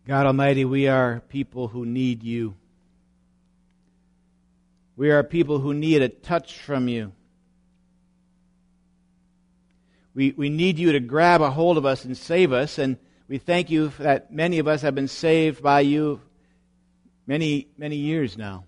God Almighty, we are people who need you. We are people who need a touch from you. We need you to grab a hold of us and save us, and we thank you that many of us have been saved by you many, many years now.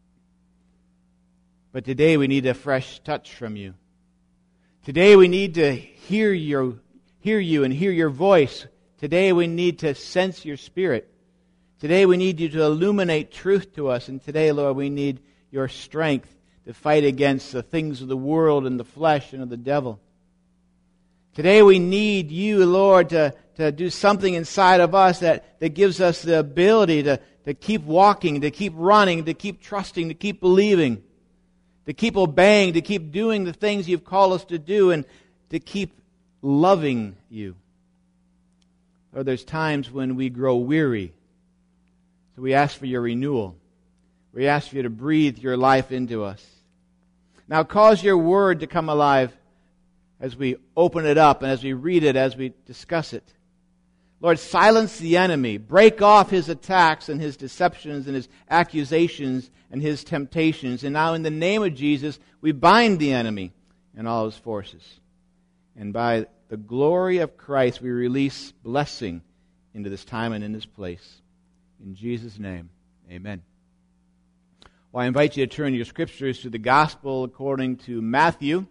But today we need a fresh touch from you. Today we need to hear you and hear your voice. Today we need to sense your Spirit. Today we need you to illuminate truth to us. And today, Lord, we need your strength to fight against the things of the world and the flesh and of the devil. Today we need you, Lord, to do something inside of us that gives us the ability to keep walking, to keep running, to keep trusting, to keep believing, to keep obeying, to keep doing the things you've called us to do, and to keep loving you. Or there's times when we grow weary. So we ask for your renewal. We ask for you to breathe your life into us. Now cause your word to come alive as we open it up and as we read it, as we discuss it. Lord, silence the enemy. Break off his attacks and his deceptions and his accusations and his temptations. And now in the name of Jesus, we bind the enemy and all his forces. And by the glory of Christ, we release blessing into this time and in this place. In Jesus' name, amen. Well, I invite you to turn your scriptures to the Gospel according to Matthew.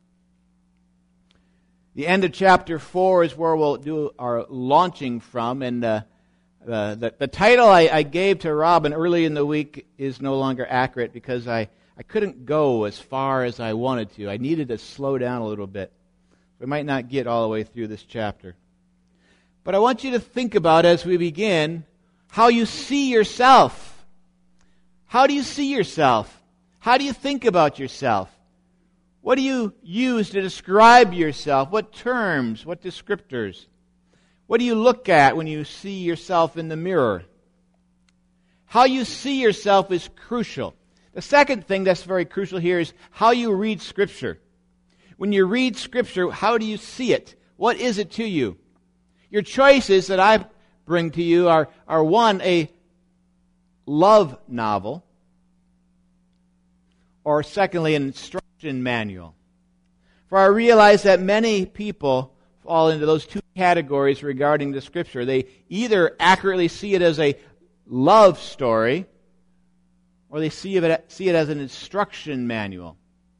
The end of chapter 4 is where we'll do our launching from. And the title I gave to Robin early in the week is no longer accurate because I couldn't go as far as I wanted to. I needed to slow down a little bit. We might not get all the way through this chapter. But I want you to think about, as we begin, how you see yourself. How do you see yourself? How do you think about yourself? What do you use to describe yourself? What terms? What descriptors? What do you look at when you see yourself in the mirror? How you see yourself is crucial. The second thing that's very crucial here is how you read Scripture. When you read Scripture, how do you see it? What is it to you? Your choices that I bring to you are one, a love novel, or secondly, an instruction manual. For I realize that many people fall into those two categories regarding the Scripture. They either accurately see it as a love story, or they see it as an instruction manual.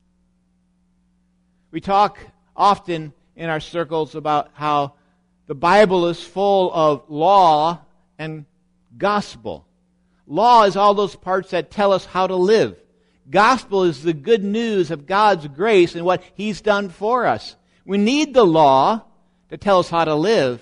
We talk often in our circles about how the Bible is full of law and gospel. Law is all those parts that tell us how to live. Gospel is the good news of God's grace and what He's done for us. We need the law to tell us how to live.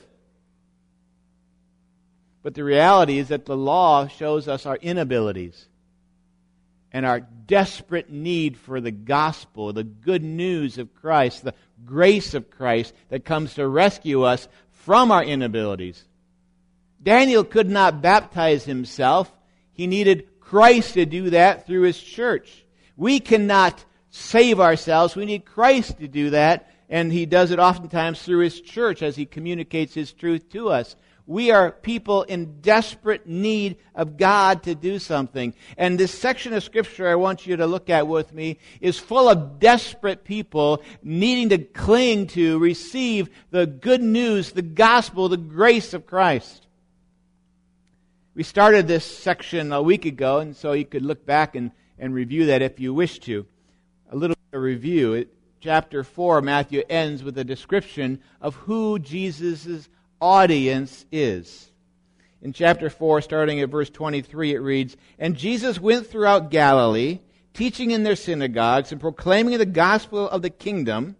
But the reality is that the law shows us our inabilities and our desperate need for the gospel, the good news of Christ, the grace of Christ that comes to rescue us from our inabilities. Daniel could not baptize himself. He needed Christ to do that through His church. We cannot save ourselves. We need Christ to do that, and He does it oftentimes through His church as He communicates His truth to us. We are people in desperate need of God to do something. And this section of Scripture I want you to look at with me is full of desperate people needing to cling to, receive the good news, the gospel, the grace of Christ. We started this section a week ago, and so you could look back and review that if you wish to. A little bit of review. Chapter 4, Matthew ends with a description of who Jesus' audience is. In chapter 4, starting at verse 23, it reads, "And Jesus went throughout Galilee, teaching in their synagogues and proclaiming the gospel of the kingdom,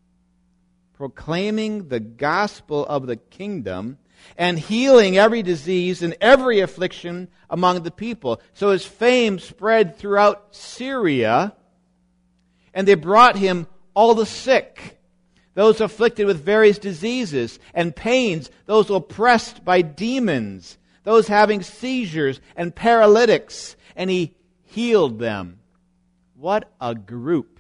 and healing every disease and every affliction among the people. So His fame spread throughout Syria, and they brought Him all the sick, those afflicted with various diseases and pains, those oppressed by demons, those having seizures and paralytics, and He healed them." What a group.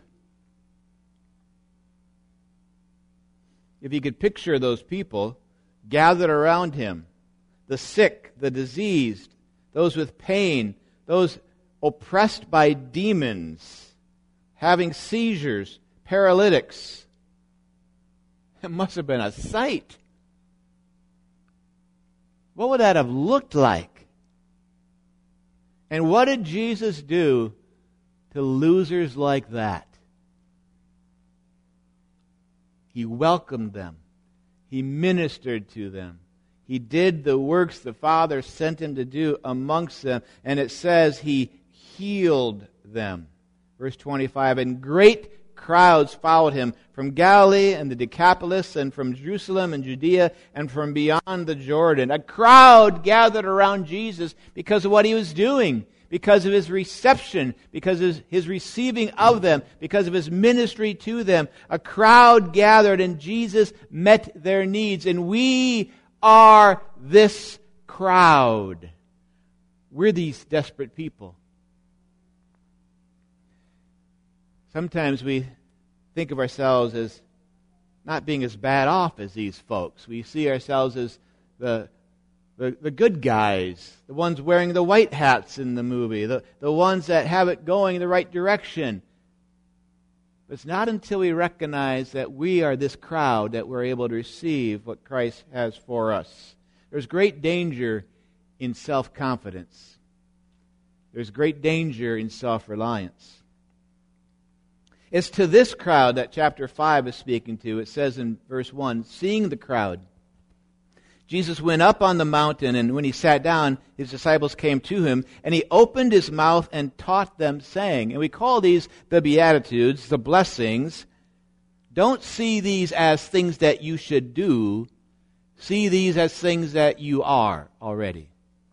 If you could picture those people gathered around Him, the sick, the diseased, those with pain, those oppressed by demons, having seizures, paralytics. It must have been a sight. What would that have looked like? And what did Jesus do to losers like that? He welcomed them. He ministered to them. He did the works the Father sent him to do amongst them. And it says he healed them. Verse 25, and great crowds followed him from Galilee and the Decapolis and from Jerusalem and Judea and from beyond the Jordan. A crowd gathered around Jesus because of what he was doing, because of his reception, because of his receiving of them, because of his ministry to them. A crowd gathered and Jesus met their needs. And we are this crowd. We're these desperate people. Sometimes we think of ourselves as not being as bad off as these folks. We see ourselves as the good guys, the ones wearing the white hats in the movie, the ones that have it going in the right direction. But it's not until we recognize that we are this crowd that we're able to receive what Christ has for us. There's great danger in self-confidence. There's great danger in self-reliance. It's to this crowd that chapter 5 is speaking to. It says in verse 1, seeing the crowd, Jesus went up on the mountain, and when he sat down, his disciples came to him, and he opened his mouth and taught them, saying, and we call these the Beatitudes, the blessings. Don't see these as things that you should do. See these as things that you are already.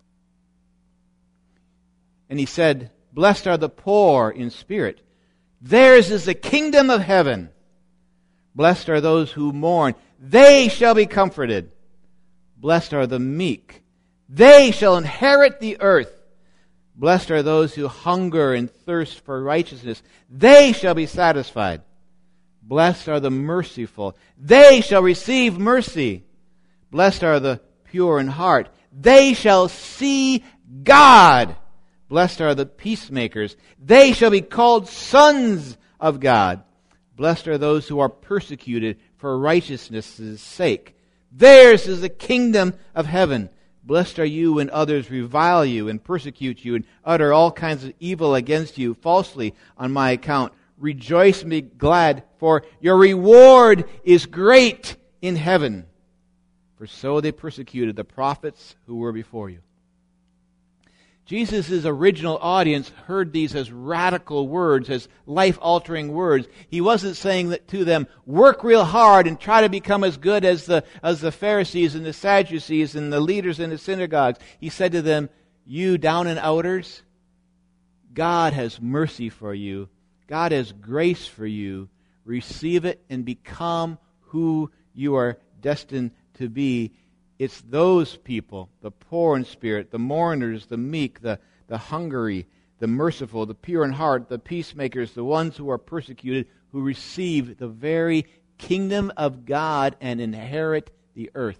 And he said, blessed are the poor in spirit. Theirs is the kingdom of heaven. Blessed are those who mourn. They shall be comforted. Blessed are the meek. They shall inherit the earth. Blessed are those who hunger and thirst for righteousness. They shall be satisfied. Blessed are the merciful. They shall receive mercy. Blessed are the pure in heart. They shall see God. Blessed are the peacemakers. They shall be called sons of God. Blessed are those who are persecuted for righteousness' sake. Theirs is the kingdom of heaven. Blessed are you when others revile you and persecute you and utter all kinds of evil against you falsely on my account. Rejoice and be glad, for your reward is great in heaven. For so they persecuted the prophets who were before you. Jesus' original audience heard these as radical words, as life-altering words. He wasn't saying that to them, work real hard and try to become as good as the Pharisees and the Sadducees and the leaders in the synagogues. He said to them, you down and outers, God has mercy for you. God has grace for you. Receive it and become who you are destined to be. It's those people, the poor in spirit, the mourners, the meek, the hungry, the merciful, the pure in heart, the peacemakers, the ones who are persecuted, who receive the very kingdom of God and inherit the earth.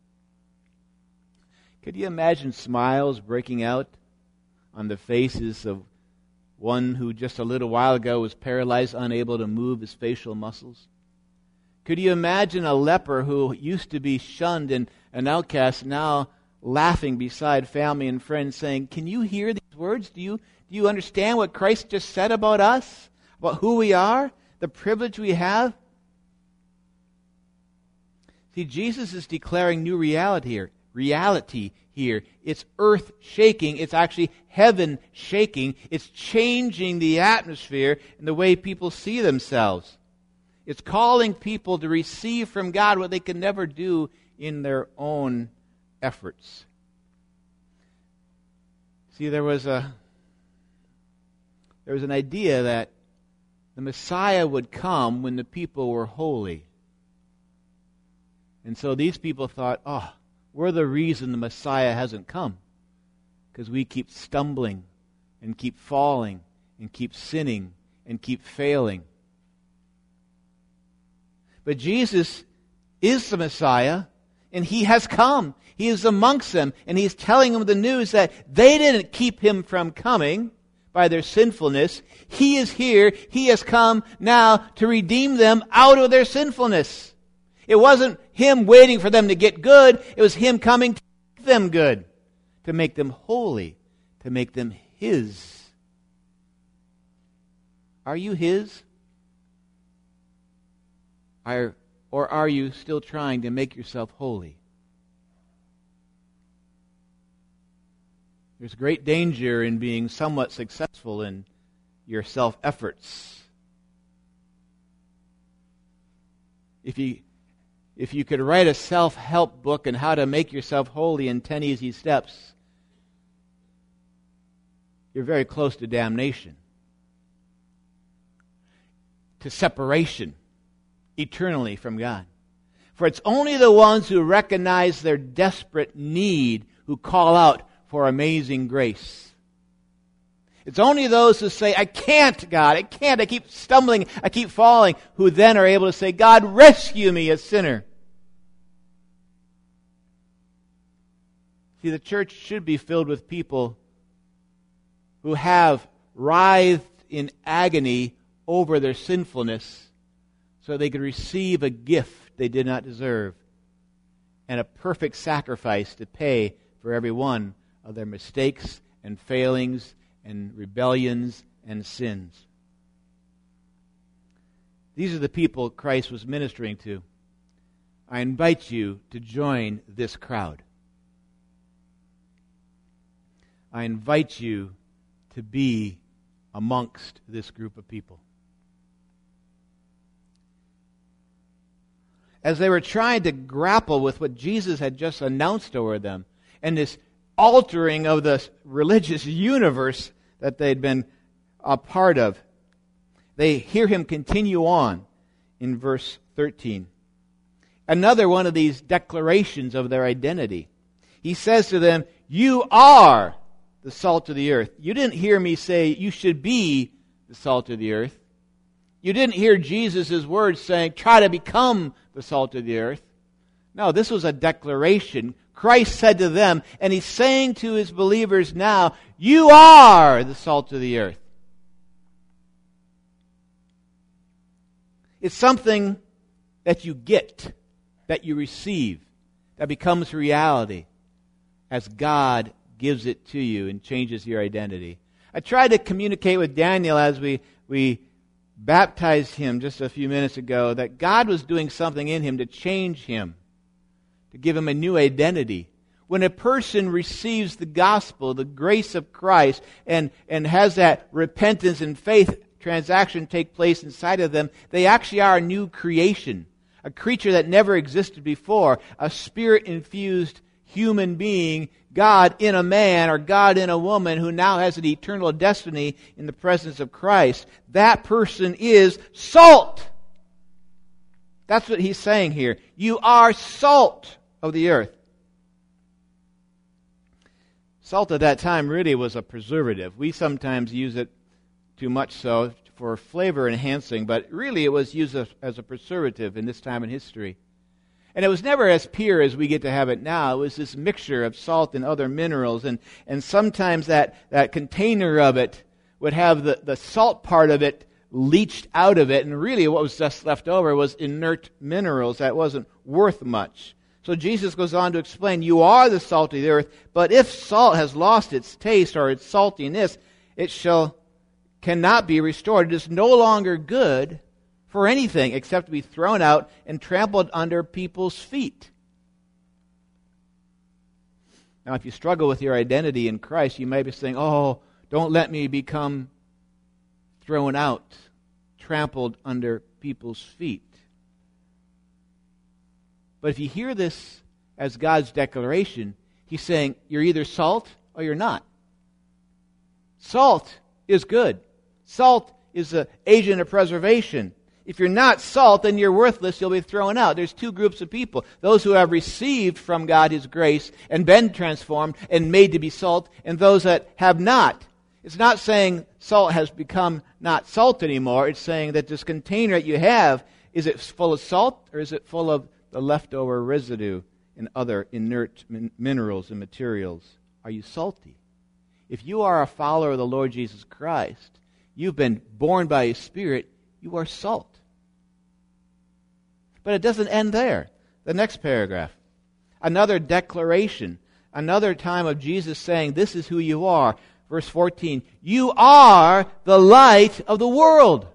Could you imagine smiles breaking out on the faces of one who just a little while ago was paralyzed, unable to move his facial muscles? Could you imagine a leper who used to be shunned and an outcast, now laughing beside family and friends, saying, can you hear these words? Do you understand what Christ just said about us? About who we are? The privilege we have? See, Jesus is declaring new reality here. It's earth shaking. It's actually heaven shaking. It's changing the atmosphere and the way people see themselves. It's calling people to receive from God what they can never do in their own efforts. See, there was an idea that the Messiah would come when the people were holy. And so these people thought, we're the reason the Messiah hasn't come. Because we keep stumbling and keep falling and keep sinning and keep failing. But Jesus is the Messiah, And He has come. He is amongst them, and He's telling them the news that they didn't keep Him from coming by their sinfulness. He is here. He has come now to redeem them out of their sinfulness. It wasn't Him waiting for them to get good. It was Him coming to make them good, to make them holy, to make them His. Are you His? Or are you still trying to make yourself holy? There's great danger in being somewhat successful in your self-efforts. If you could write a self-help book on how to make yourself holy in 10 easy steps, you're very close to damnation, to separation eternally from God. For it's only the ones who recognize their desperate need who call out for amazing grace. It's only those who say, I can't, God, I can't, I keep stumbling, I keep falling, who then are able to say, God, rescue me, a sinner. See, the church should be filled with people who have writhed in agony over their sinfulness so they could receive a gift they did not deserve and a perfect sacrifice to pay for every one of their mistakes and failings and rebellions and sins. These are the people Christ was ministering to. I invite you to join this crowd. I invite you to be amongst this group of people. As they were trying to grapple with what Jesus had just announced over them, and this altering of the religious universe that they'd been a part of, they hear Him continue on in verse 13. Another one of these declarations of their identity. He says to them, you are the salt of the earth. You didn't hear me say you should be the salt of the earth. You didn't hear Jesus' words saying, try to become the salt of the earth. No, this was a declaration. Christ said to them, and He's saying to His believers now, you are the salt of the earth. It's something that you get, that you receive, that becomes reality as God gives it to you and changes your identity. I tried to communicate with Daniel as we baptized him just a few minutes ago that God was doing something in him to change him, to give him a new identity. When a person receives the gospel, the grace of Christ, and has that repentance and faith transaction take place inside of them, they actually are a new creation, a creature that never existed before, a spirit-infused human being, God in a man or God in a woman who now has an eternal destiny in the presence of Christ. That person is salt. That's what he's saying here. You are salt of the earth. Salt at that time really was a preservative. We sometimes use it too much so for flavor enhancing, but really it was used as a preservative in this time in history. And it was never as pure as we get to have it now. It was this mixture of salt and other minerals, and sometimes that container of it would have the salt part of it leached out of it, and really what was just left over was inert minerals that wasn't worth much. So Jesus goes on to explain, you are the salt of the earth, but if salt has lost its taste or its saltiness, it cannot be restored. It is no longer good for anything except to be thrown out and trampled under people's feet. Now, if you struggle with your identity in Christ, you may be saying, oh, don't let me become thrown out, trampled under people's feet. But if you hear this as God's declaration, He's saying, you're either salt or you're not. Salt is good. Salt is an agent of preservation. If you're not salt, then you're worthless, you'll be thrown out. There's two groups of people. Those who have received from God His grace and been transformed and made to be salt, and those that have not. It's not saying salt has become not salt anymore. It's saying that this container that you have, is it full of salt or is it full of the leftover residue? and other inert minerals and materials? Are you salty? If you are a follower of the Lord Jesus Christ, you've been born by His Spirit, you are salt. But it doesn't end there. The next paragraph. Another declaration. Another time of Jesus saying, this is who you are. Verse 14, you are the light of the world.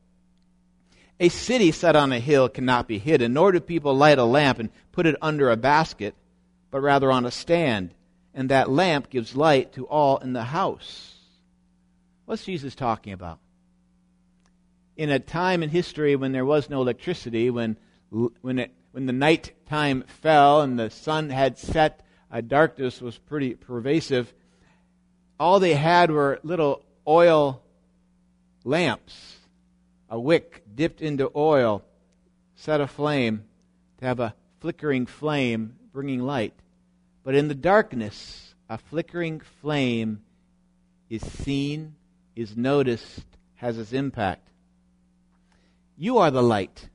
A city set on a hill cannot be hidden, nor do people light a lamp and put it under a basket, but rather on a stand. And that lamp gives light to all in the house. What's Jesus talking about? In a time in history when there was no electricity, when the night time fell and the sun had set, darkness was pretty pervasive, all they had were little oil lamps, a wick dipped into oil, set aflame to have a flickering flame bringing light. But in the darkness, a flickering flame is seen, is noticed, has its impact. You are the light.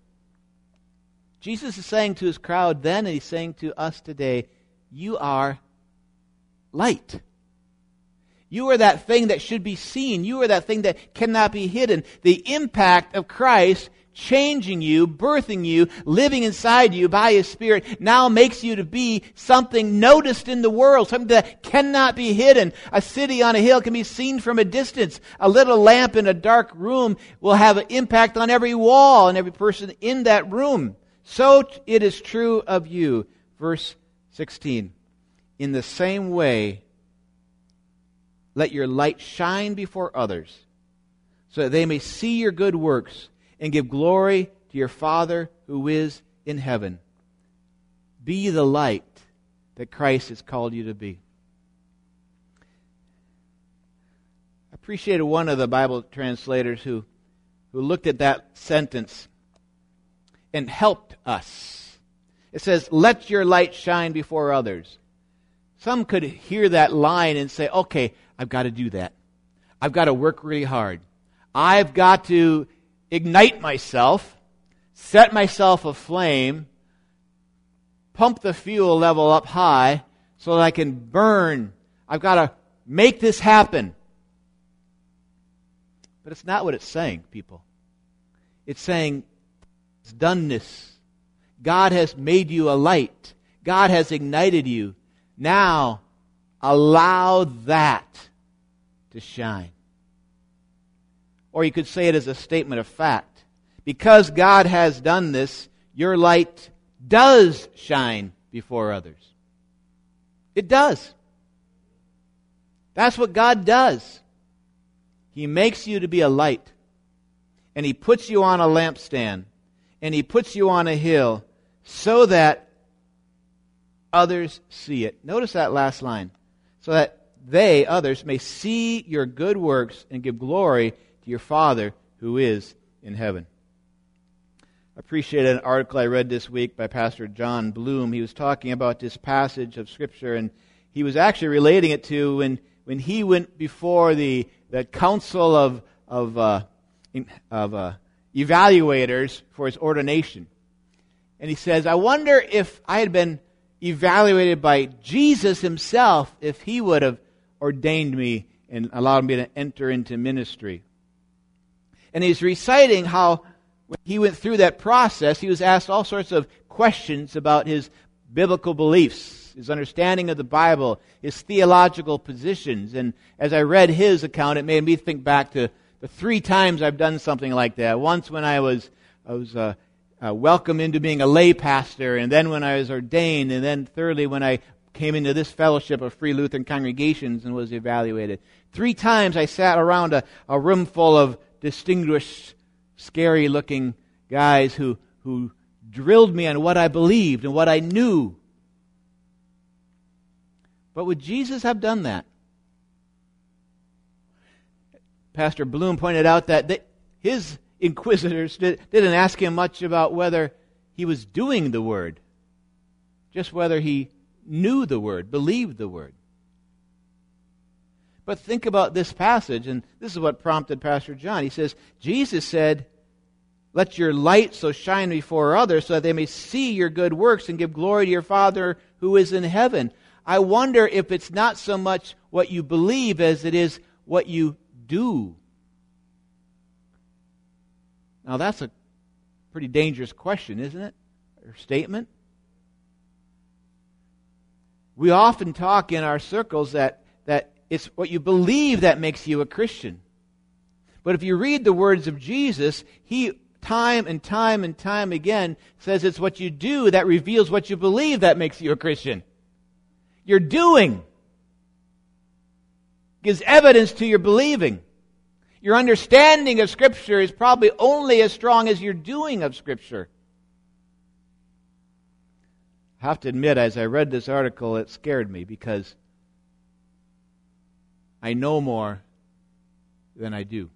Jesus is saying to His crowd then, and He's saying to us today, you are light. You are that thing that should be seen. You are that thing that cannot be hidden. The impact of Christ changing you, birthing you, living inside you by His Spirit now makes you to be something noticed in the world, something that cannot be hidden. A city on a hill can be seen from a distance. A little lamp in a dark room will have an impact on every wall and every person in that room. So it is true of you. Verse 16. In the same way, let your light shine before others, so that they may see your good works and give glory to your Father who is in heaven. Be the light that Christ has called you to be. I appreciated one of the Bible translators who looked at that sentence and helped us. It says, let your light shine before others. Some could hear that line and say, okay, I've got to do that. I've got to work really hard. I've got to ignite myself, set myself aflame, pump the fuel level up high so that I can burn. I've got to make this happen. But it's not what it's saying, people. It's saying it's doneness. God has made you a light. God has ignited you. Now, allow that to shine. Or you could say it as a statement of fact. Because God has done this, your light does shine before others. It does. That's what God does. He makes you to be a light. And He puts you on a lampstand. And He puts you on a hill so that others see it. Notice that last line. So that they, others, may see your good works and give glory to your Father who is in heaven. I appreciated an article I read this week by Pastor John Bloom. He was talking about this passage of Scripture, and he was actually relating it to when he went before the council of evaluators for his ordination. And he says, I wonder if I had been evaluated by Jesus Himself, if He would have ordained me and allowed me to enter into ministry. And he's reciting how when he went through that process, he was asked all sorts of questions about his biblical beliefs, his understanding of the Bible, his theological positions. And as I read his account, it made me think back to the 3 times I've done something like that. Once when I was welcomed into being a lay pastor, and then when I was ordained, and then thirdly when I came into this fellowship of Free Lutheran congregations and was evaluated. 3 times I sat around a room full of distinguished, scary-looking guys who drilled me on what I believed and what I knew. But would Jesus have done that? Pastor Bloom pointed out that his inquisitors didn't ask him much about whether he was doing the Word, just whether he knew the Word, believed the Word. But think about this passage, and this is what prompted Pastor John. He says, Jesus said, Let your light so shine before others so that they may see your good works and give glory to your Father who is in heaven. I wonder if it's not so much what you believe as it is what you do. Now that's a pretty dangerous question, isn't it? Or statement. We often talk in our circles that it's what you believe that makes you a Christian. But if you read the words of Jesus, He time and time and time again says it's what you do that reveals what you believe that makes you a Christian. Your doing gives evidence to your believing. Your understanding of Scripture is probably only as strong as your doing of Scripture. I have to admit, as I read this article, it scared me because I know more than I do.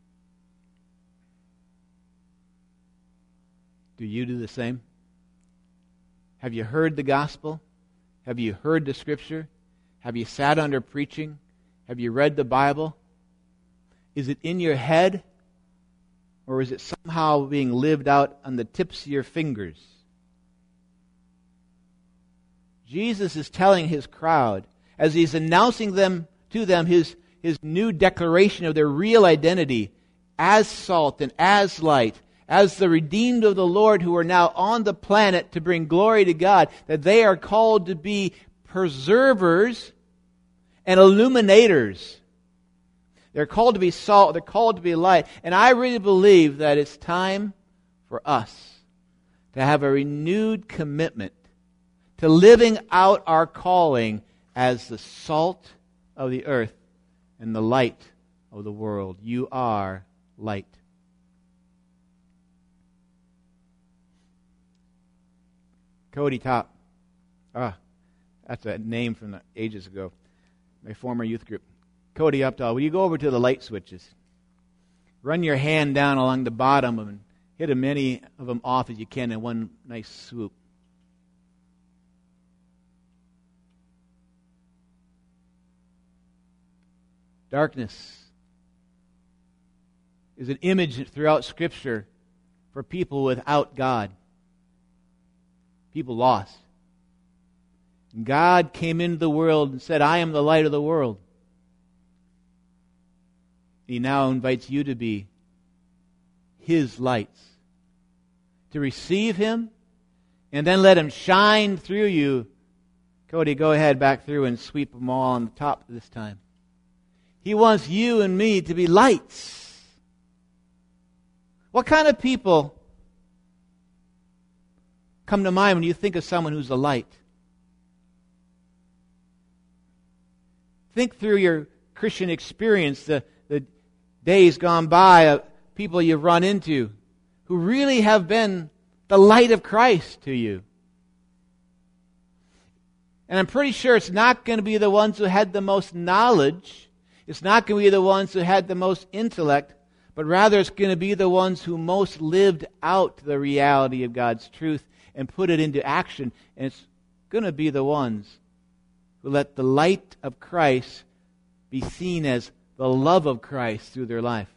Do you do the same? Have you heard the gospel? Have you heard the Scripture? Have you sat under preaching? Have you read the Bible? Is it in your head? Or is it somehow being lived out on the tips of your fingers? Jesus is telling His crowd, as He's announcing to them His new declaration of their real identity as salt and as light, as the redeemed of the Lord who are now on the planet to bring glory to God, that they are called to be preservers and illuminators. They're called to be salt, they're called to be light. And I really believe that it's time for us to have a renewed commitment to living out our calling as the salt of the earth and the light of the world. You are light. Cody Top. That's a name from the ages ago. My former youth group. Cody Updahl, will you go over to the light switches? Run your hand down along the bottom and hit as many of them off as you can in one nice swoop. Darkness is an image throughout Scripture for people without God. People lost. And God came into the world and said, I am the light of the world. He now invites you to be His lights. To receive Him and then let Him shine through you. Cody, go ahead back through and sweep them all on the top this time. He wants you and me to be lights. What kind of people come to mind when you think of someone who's a light? Think through your Christian experience, the days gone by of people you've run into who really have been the light of Christ to you. And I'm pretty sure it's not going to be the ones who had the most knowledge. It's not going to be the ones who had the most intellect, but rather it's going to be the ones who most lived out the reality of God's truth and put it into action. And it's going to be the ones who let the light of Christ be seen as the love of Christ through their life.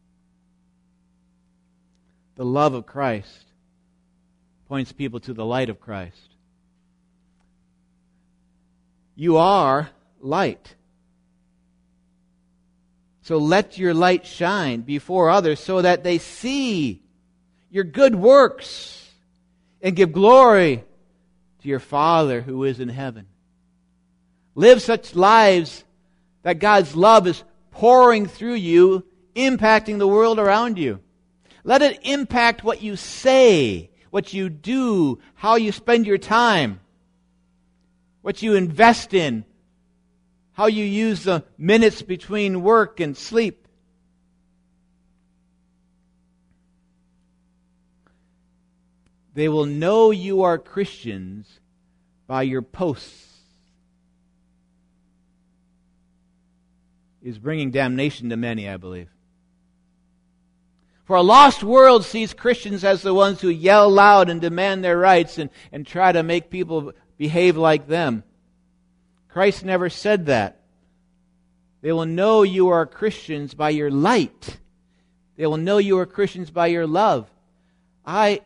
The love of Christ points people to the light of Christ. You are light. So let your light shine before others so that they see your good works and give glory to your Father who is in heaven. Live such lives that God's love is pouring through you, impacting the world around you. Let it impact what you say, what you do, how you spend your time, what you invest in, how you use the minutes between work and sleep. They will know you are Christians by your posts. Is bringing damnation to many, I believe. For a lost world sees Christians as the ones who yell loud and demand their rights and try to make people behave like them. Christ never said that. They will know you are Christians by your light. They will know you are Christians by your love. I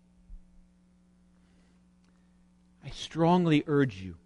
strongly urge you,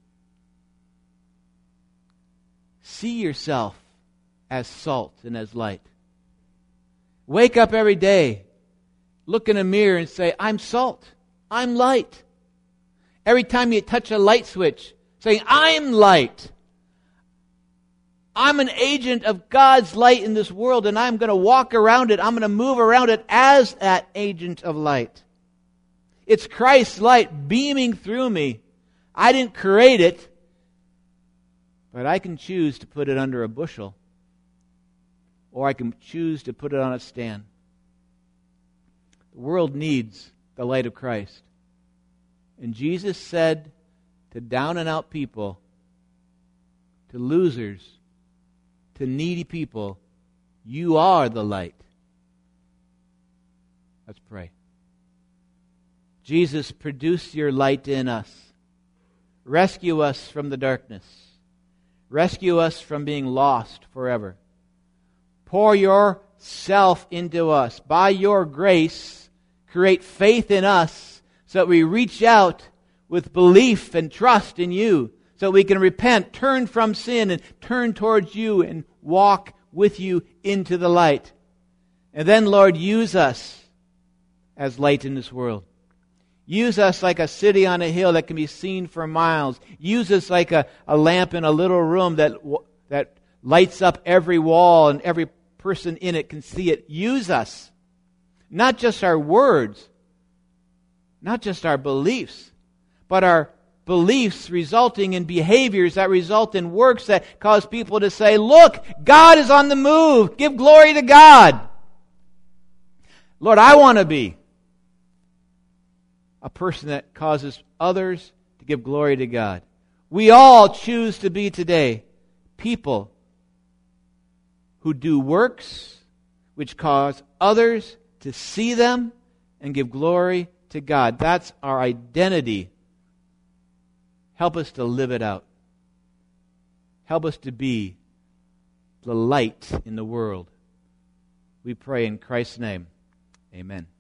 see yourself as salt and as light. Wake up every day, look in a mirror and say, I'm salt, I'm light. Every time you touch a light switch, saying, I'm light. I'm an agent of God's light in this world, and I'm going to walk around it. I'm going to move around it as that agent of light. It's Christ's light beaming through me. I didn't create it, but I can choose to put it under a bushel, or I can choose to put it on a stand. The world needs the light of Christ. And Jesus said to down and out people, to losers, to needy people, you are the light. Let's pray. Jesus, produce your light in us. Rescue us from the darkness. Rescue us from being lost forever. Pour yourself into us. By your grace, create faith in us so that we reach out with belief and trust in you, so that we can repent, turn from sin, and turn towards you and walk with you into the light. And then, Lord, use us as light in this world. Use us like a city on a hill that can be seen for miles. Use us like a lamp in a little room that lights up every wall and every person in it can see it. Use us. Not just our words, not just our beliefs, but our beliefs resulting in behaviors that result in works that cause people to say, look, God is on the move. Give glory to God. Lord, I want to be a person that causes others to give glory to God. We all choose to be today people who do works which cause others to see them and give glory to God. That's our identity. Help us to live it out. Help us to be the light in the world. We pray in Christ's name. Amen.